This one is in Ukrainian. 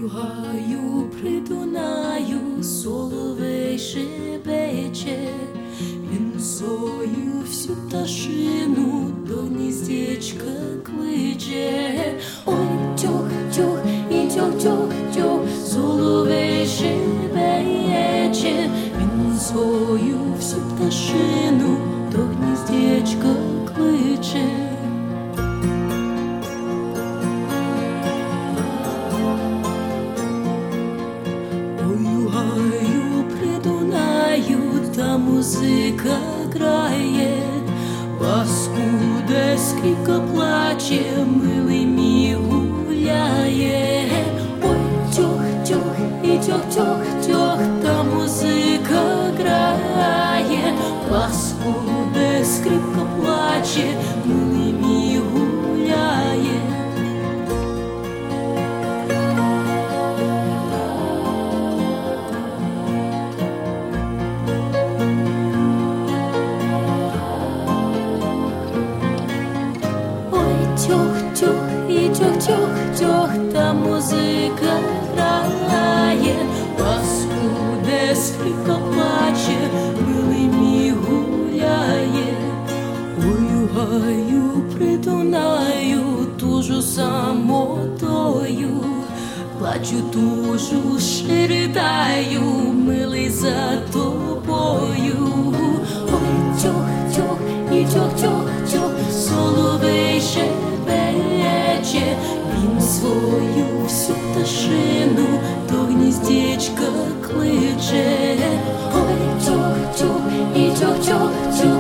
Ой, у гаю при Дунаю соловей шепече, він свою всю пташину до гніздечка кличе. Ой, тьох-тьох і тьох-тьох-тьох, соловей шепече, він свою всю пташину до гніздечка кличе. Та музика грає, паскуде скрипка плаче, милий мій гуляє. Ой, тьох-тьох і тьох-тьох-тьох, та музика грає, паскуде скрипка плаче, милий мій гуляє. Тьох-тьох і тьох-тьох-тьох, та музика грає, паскуде скрипка плаче, милий мій гуляє. Ой, у гаю при Дунаю тужу самотою, плачу, тужу, ще ридаю, милий, за тобою. Ой, тьох-тьох і тьох-тьох-тьох, соловей шепече, він свою всю пташину до гніздечка кличе. Ой, тьох-тьох і тьох-тьох-тьох,